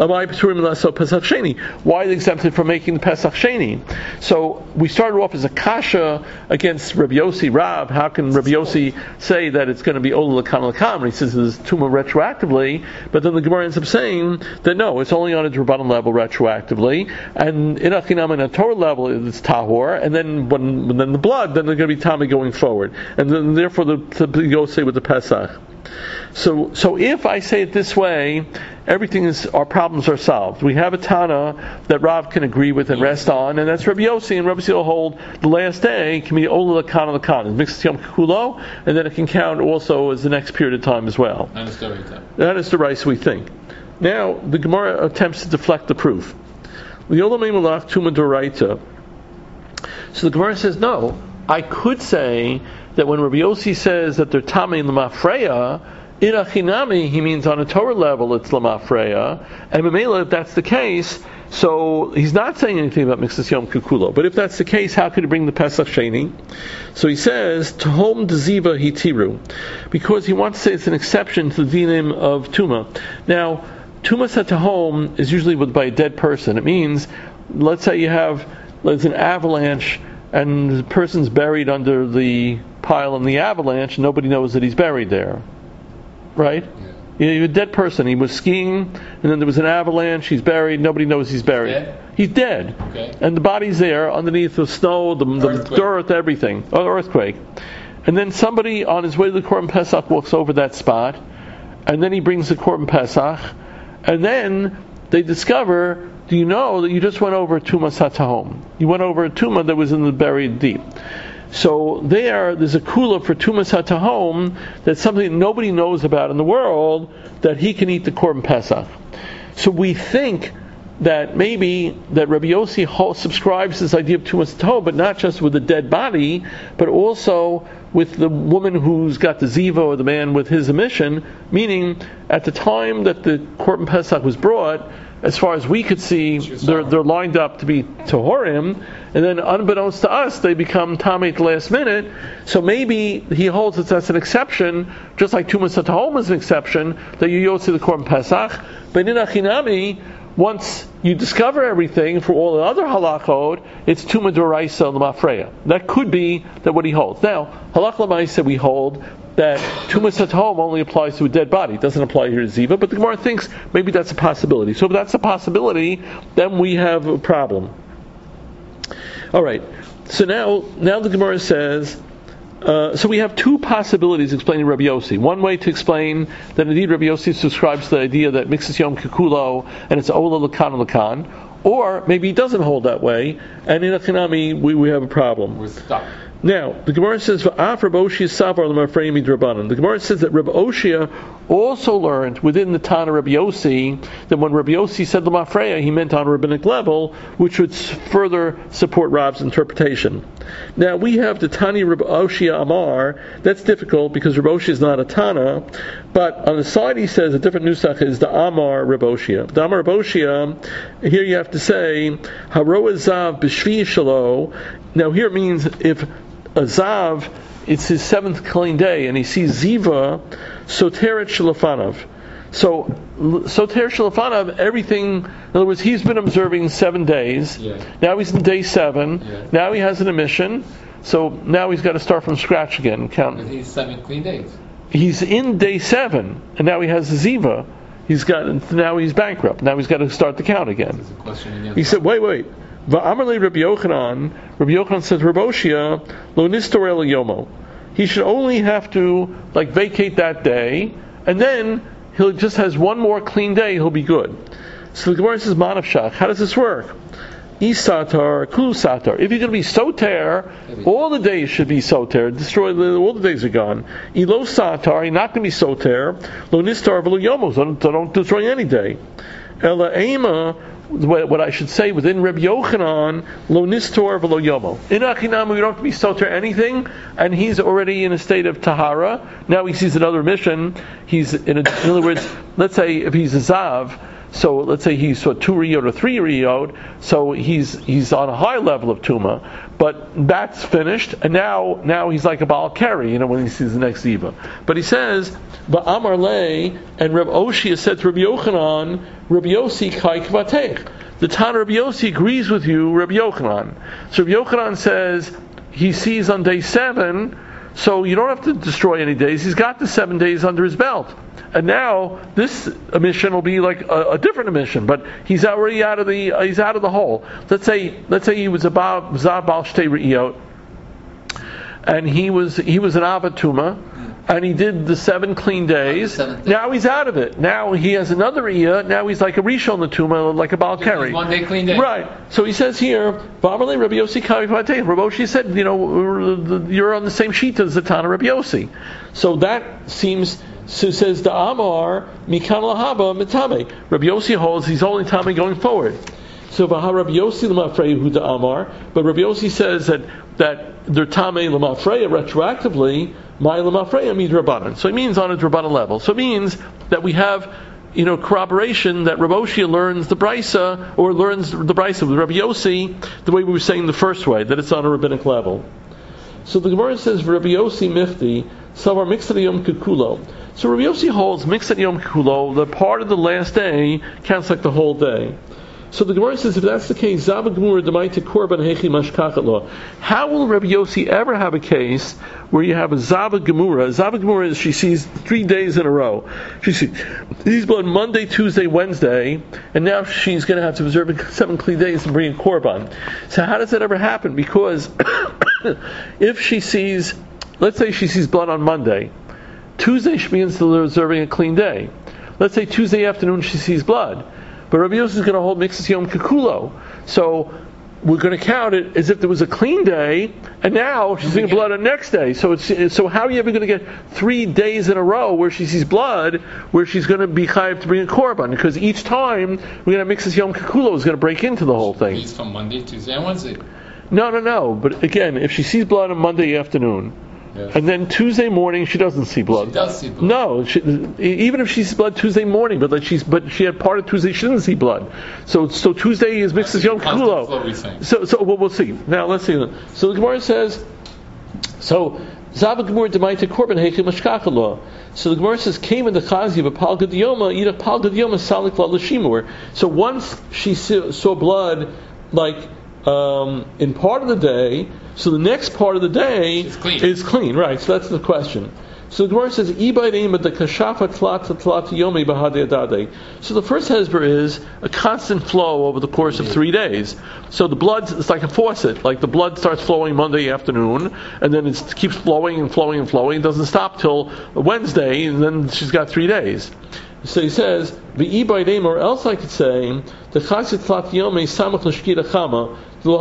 why are they exempted from making the Pesach Sheni? So we started off as a kasha against Rabbi Yossi Rab. How can Rabbi Yossi say that it's going to be Ola Lakan Lakam? And he says there's Tuma retroactively, but then the Gemara ends up saying that no, it's only on a Drabanan level retroactively, and in Achinam on a Torah level it's Tahor, and then when the blood, then they're going to be Tame going forward, and then therefore the Yossi with the Pesach. So if I say it this way, our problems are solved. We have a Tana that Rav can agree with and rest on, and that's Rabbi Yossi, and Rabbi Yossi will hold the last day can be Ola Lakan Lakan. It mixes Yom Kikulo, and then it can count also as the next period of time as well. That is the right we think. Now, the Gemara attempts to deflect the proof. So the Gemara says, no, I could say that when Rabbi Yossi says that they're Tamei L'mafreya, in Achinami, he means on a Torah level it's L'mafreya, and Mamela, if that's the case, so he's not saying anything about Mixas Yom Kikulo. But if that's the case, how could he bring the Pesach Sheni? So he says, Tahom Deziva Hitiru, because he wants to say it's an exception to the dinim of Tuma. Now, Tuma Satahom is usually by a dead person. It means, let's say there's an avalanche, and the person's buried under the pile in the avalanche, and nobody knows that he's buried there. Right? Yeah. You're a dead person. He was skiing, and then there was an avalanche. He's buried. Nobody knows he's buried. He's dead. Okay. And the body's there underneath the snow, the dirt, everything. Earthquake. And then somebody on his way to the Korban Pesach walks over that spot, and then he brings the Korban Pesach, and then they discover, do you know that you just went over Tuma Satahom? You went over a Tuma that was in the buried deep. So there's a kula for Tumas HaTahom, that's something that nobody knows about in the world, that he can eat the Korban Pesach. So we think that maybe that Rabbi Yossi subscribes to this idea of Tumas HaTahom, but not just with the dead body, but also with the woman who's got the ziva, or the man with his emission, meaning at the time that the Korban Pesach was brought, as far as we could see, they're lined up to be Tohorim, and then unbeknownst to us, they become Tamei at the last minute. So maybe he holds that that's an exception, just like Tumas HaTahom is an exception, that you Yotzi the Korban Pesach. But in Achinami, once you discover everything for all the other halachot, it's Tuma D'oraisa L'mafreya. That could be that what he holds. Now, halach l'maisa we hold that Tumas HaTahom only applies to a dead body. It doesn't apply here to Ziva, but the Gemara thinks maybe that's a possibility. So if that's a possibility, then we have a problem. Alright, so now the Gemara says, so we have two possibilities explaining Rabbi Yossi. One way to explain that indeed Rabbi Yossi subscribes to the idea that Mixas Yom Kikulo and it's Ola Lakan Lakan, or maybe he doesn't hold that way, and in Achinami we have a problem. We're stuck. Now, the Gemara says, the Gemara says that Rabbi Oshia also learned within the Tana Rabbi Yossi that when Rabbi Yossi said L'mafreya, he meant on a rabbinic level, which would further support Rav's interpretation. Now, we have the Tani Rabbi Oshia Amar. That's difficult because Rabbi Oshia is not a Tana, but on the side he says a different nusach is the Amar Rabbi Oshia. The Amar Rabbi Oshia, here you have to say, Haro Zav B'Shvi Shalo. Now, here it means if a Zav, it's his 7th clean day, and he sees Ziva, Soteret Shalafanav. So, Soteret Shalafanav, everything, in other words, he's been observing 7 days, now he's in day 7, now he has an emission, so now he's got to start from scratch again and count. But he's 7 clean days. He's in day 7, and now he has the Ziva. Now he's bankrupt. Now he's got to start the count again. He said, wait. Va'amarle Rabbi Yochanan says, Rabbi Oshia, lo nistor el yomo. He should only have to vacate that day, and then he'll just has one more clean day, he'll be good. So the Gemara says, Manavshach, how does this work? Isatar, Kulu Satar. If you're going to be Soter, all the days should be Soter. All the days are gone. Ilo Satar, you're not going to be Soter. Lo nistar v'lo yomo, so don't destroy any day. Ela Ema, what I should say within Rabbi Yochanan, lo nistor v'lo yomo. In Achinam, we don't have to be soter anything, and he's already in a state of tahara. Now he sees another mission. He's in other words, let's say if he's a zav, so let's say he's 2 riyot or 3 riyot, so he's on a high level of tuma, but that's finished, and now he's like a Baal Keri, when he sees the next Ziva. But he says, Ba'amar lei, and Reb Oshia said to Rabbi Yochanan, Rabbi Yossi kai kvatech. The Tana Rabbi Yossi agrees with you, Rabbi Yochanan. So Rabbi Yochanan says, he sees on day 7, so you don't have to destroy any days, he's got the 7 days under his belt. And now this emission will be like a different emission, but he's already out of the hole. Let's say he was about Zav Bal Shtei Re'iyot, and he was an Avatuma, and he did the 7 clean days. Now he's out of it. Now he has another Iyah. Now he's like a Rishon L'Tuma, like a Baal Keri. 1 day clean day. Right. So he says here, V'amalei Rabbi Yossi Kavi V'atei. Rabbi Yossi said, you're on the same sheet as the Tana Rabbi Yossi. So that seems. So says the Amar Mikan Lahaba Mitame. Rabbi Yossi holds he's only Tame going forward. So Rabbi Yossi L'mafreya the Amar, but Rabbi Yossi says that they're Tame L'mafreya retroactively. My L'mafreya midrabanan. So it means on a drabanan level. So it means that we have, corroboration that Rabbi Oshia learns the Brisa, or learns the Brisa with Rabbi Yossi the way we were saying the first way, that it's on a rabbinic level. So the Gemara says Rabbi Yossi Mifti Savar Mixat Yom Kikulo. So Rabbi Yossi holds Mixat Yom Kikulo, the part of the last day counts like the whole day. So the Gemara says, if that's the case, Zava Gemura Demaita Korban Hechi Mashkachat Lo. How will Rabbi Yossi ever have a case where you have a Zava Gemura? Zava Gemura is she sees 3 days in a row. She sees blood Monday, Tuesday, Wednesday, and now she's going to have to observe 7 clean days and bring a Korban. So how does that ever happen? Because if she sees, let's say she sees blood on Monday, Tuesday she begins to observing a clean day. Let's say Tuesday afternoon she sees blood. But Rabbi Yossi is going to hold Mixas Yom Kikulo. So we're going to count it as if there was a clean day, and now she's seeing blood on the next day. So how are you ever going to get 3 days in a row where she sees blood, where she's going to be chayav to bring a korban? Because each time we're going to Mixas Yom Kikulo is going to break into the whole thing. It's from Monday, Tuesday, and Wednesday. No. But again, if she sees blood on Monday afternoon, yes, and then Tuesday morning she doesn't see blood. She does see blood. No, even if she sees blood Tuesday morning, but she had part of Tuesday she didn't see blood. So Tuesday is mixed as Yom Kikulo. So we'll see. Now let's see. So the Gemara says, so Zava Gemara Demaita Korban Hechi Mashkachat. So the Gemara says, came in the Chazi of a Pal Gadiyoma, Ida Pal Gadiyoma Salik La Lashimur. So once she saw blood, like in part of the day, so the next part of the day is clean, right? So that's the question. So the Gemara says, so the first hesber is a constant flow over the course of 3 days. So the blood is like a faucet, like the blood starts flowing Monday afternoon, and then it keeps flowing and flowing and flowing. It doesn't stop till Wednesday, and then she's got 3 days. So he says, or else I could say, the chasit tlat yome samach l'shkira chama,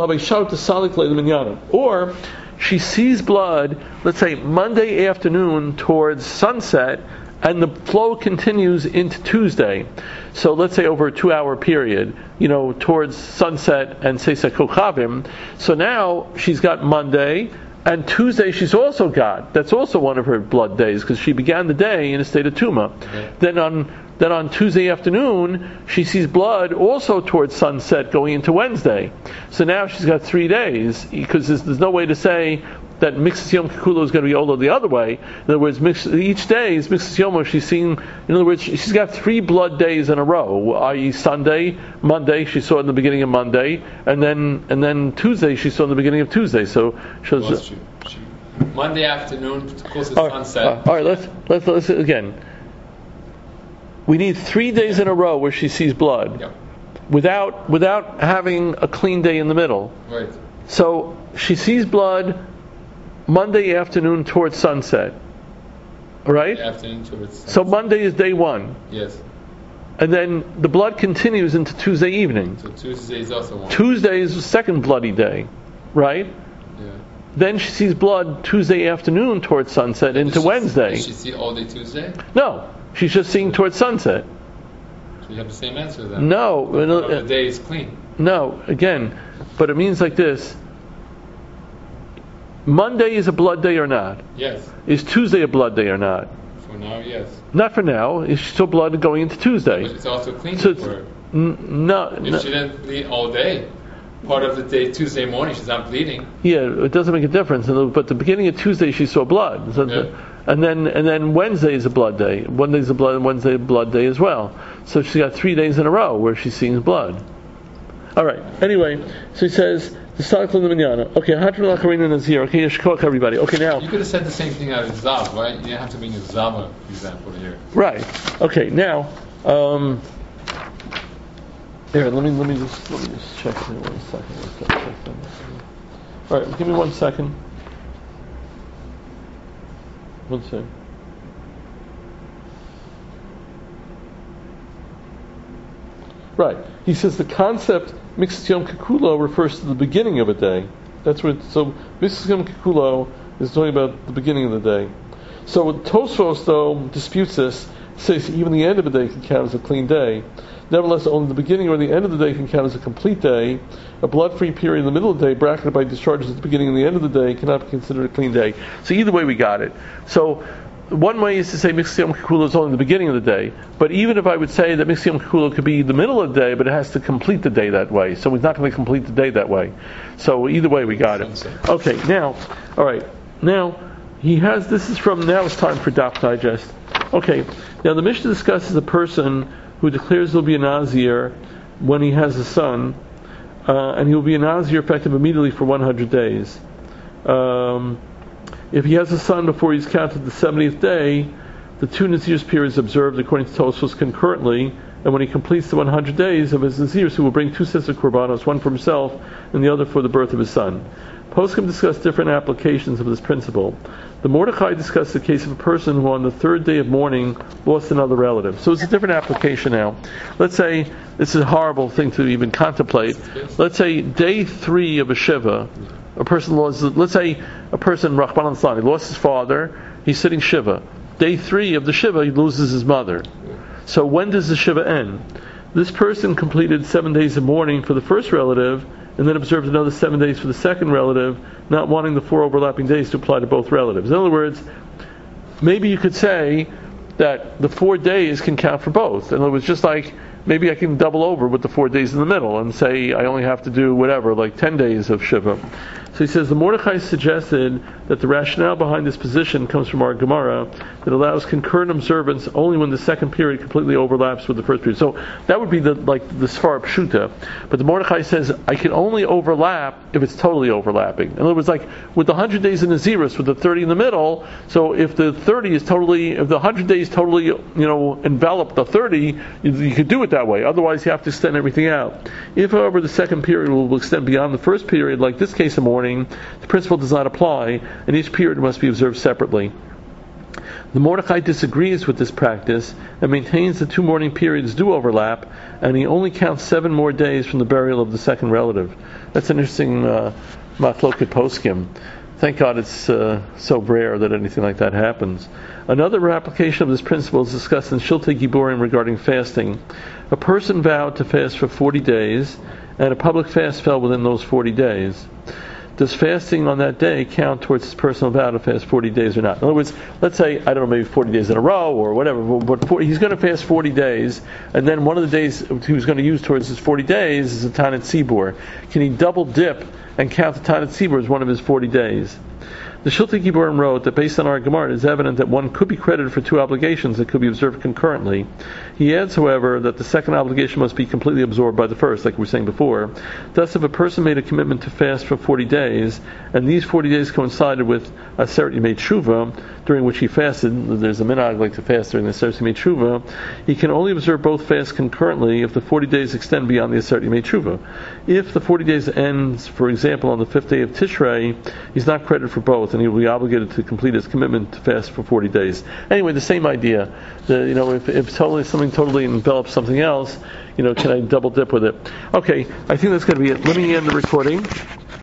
or she sees blood, let's say Monday afternoon towards sunset, and the flow continues into Tuesday. So let's say over a 2-hour period, towards sunset and Seisa Kochavim. So now she's got Monday, and Tuesday she's also got. That's also one of her blood days, because she began the day in a state of Tuma. Okay. Then on Tuesday afternoon, she sees blood also towards sunset going into Wednesday. So now she's got 3 days, because there's no way to say that Mixas Yom Kikulo is going to be Ola the other way. In other words, each day is Mixas Yom, she's seeing, in other words, she's got 3 blood days in a row, i.e. Sunday, Monday, she saw in the beginning of Monday, and then Tuesday, she saw in the beginning of Tuesday. So Monday afternoon, close to sunset. All right, let's again. We need 3 days in a row where she sees blood, yep, without having a clean day in the middle. Right. So she sees blood Monday afternoon towards sunset. Right? Afternoon towards sunset. So Monday is day 1. Yes. And then the blood continues into Tuesday evening. So Tuesday is also 1. Tuesday is the second bloody day, right? Yeah. Then she sees blood Tuesday afternoon towards sunset into Wednesday. Does she see all day Tuesday? No. She's just seeing towards sunset. So you have the same answer then? No. The day is clean. No, again, but it means like this. Monday is a blood day or not? Yes. Is Tuesday a blood day or not? For now, yes. Not for now. It's still blood going into Tuesday. But it's also clean so for her. No. If she didn't bleed all day, part of the day, Tuesday morning, she's not bleeding. Yeah, it doesn't make a difference. But the beginning of Tuesday, she saw blood. So yeah. And then Wednesday is a blood day. Monday's a blood, and Wednesday a blood day as well. So she's got 3 days in a row where she's seeing blood. All right. Anyway, so he says the Salakla Minyana. Okay, Hadron Lakarina Nazir. Okay, Yeshkoach everybody. Okay, now you could have said the same thing out of Zav, right? You didn't have to bring a Zava example here. Right. Okay. Now, here. Let me just check here 1 second. All right. Give me 1 second. 1 second. Right. He says the concept Mixas Yom Kikulo refers to the beginning of a day. That's what. So Mixas Yom Kikulo is talking about the beginning of the day. So Tosfos though disputes this. Says even the end of a day can count as a clean day. Nevertheless, only the beginning or the end of the day can count as a complete day. A blood-free period in the middle of the day, bracketed by discharges at the beginning and the end of the day, cannot be considered a clean day. So either way, we got it. So one way is to say Mixas Yom Kikulo is only the beginning of the day. But even if I would say that Mixas Yom Kikulo could be the middle of the day, but it has to complete the day that way. So he's not going to complete the day that way. So either way, we got it. Okay, now, all right. Now, he has, this is from, now it's time for Daf Digest. Okay, now the Mishnah discusses a person who declares he'll be a Nazir when he has a son, and he will be a Nazir effective immediately for 100 days. If he has a son before he's counted the 70th day, the 2 Nazir's periods observed according to Tosfos concurrently, and when he completes the 100 days of his Nazirs, he will bring 2 sets of korbanos, one for himself and the other for the birth of his son. Poskim discuss different applications of this principle. The Mordechai discussed the case of a person who on the 3rd day of mourning lost another relative. So it's a different application now. Let's say, this is a horrible thing to even contemplate. Let's say day 3 of a Shiva, a person lost, let's say a person, Rachman al-Islam, he lost his father, he's sitting Shiva. Day 3 of the Shiva, he loses his mother. So when does the Shiva end? This person completed 7 days of mourning for the first relative, and then observed another 7 days for the second relative, not wanting the 4 overlapping days to apply to both relatives. In other words, maybe you could say that the 4 days can count for both. In other words, just like maybe I can double over with the 4 days in the middle and say I only have to do whatever, like 10 days of Shiva. So he says the Mordechai suggested that the rationale behind this position comes from our Gemara that allows concurrent observance only when the second period completely overlaps with the first period. So that would be the Sfar Pshuta. But the Mordechai says I can only overlap if it's totally overlapping. In other words, like with the 100 days in Naziris, with the 30 in the middle. So if the 100 days totally envelop the 30, you could do it that way. Otherwise, you have to extend everything out. If, however, the second period will extend beyond the first period, like this case of mourning, the principle does not apply, and each period must be observed separately. The Mordechai disagrees with this practice and maintains the 2 mourning periods do overlap, and he only counts 7 more days from the burial of the second relative. That's an interesting machloket poskim. Thank God it's so rare that anything like that happens. Another application of this principle is discussed in Shiltei Giborim regarding fasting. A person vowed to fast for 40 days, and a public fast fell within those 40 days. Does fasting on that day count towards his personal vow to fast 40 days or not? In other words, let's say, I don't know, maybe 40 days in a row or whatever, but he's going to fast 40 days, and then one of the days he was going to use towards his 40 days is a Tanit Tzibur. Can he double dip and count the Tanit Tzibur as one of his 40 days? The Shiltei Giborim wrote that based on our Gemara, it is evident that one could be credited for 2 obligations that could be observed concurrently. He adds, however, that the second obligation must be completely absorbed by the first, like we were saying before. Thus, if a person made a commitment to fast for 40 days, and these 40 days coincided with Aseret Yemei Tshuva, during which he fasted, there's a minhag like to fast during the Aseret Yemei Tshuva, he can only observe both fasts concurrently if the 40 days extend beyond the Aseret Yemei Tshuva. If the 40 days ends, for example, on the 5th day of Tishrei, he's not credited for both, and he will be obligated to complete his commitment to fast for 40 days. Anyway, the same idea. If something totally envelops something else, can I double dip with it? Okay, I think that's going to be it. Let me end the recording.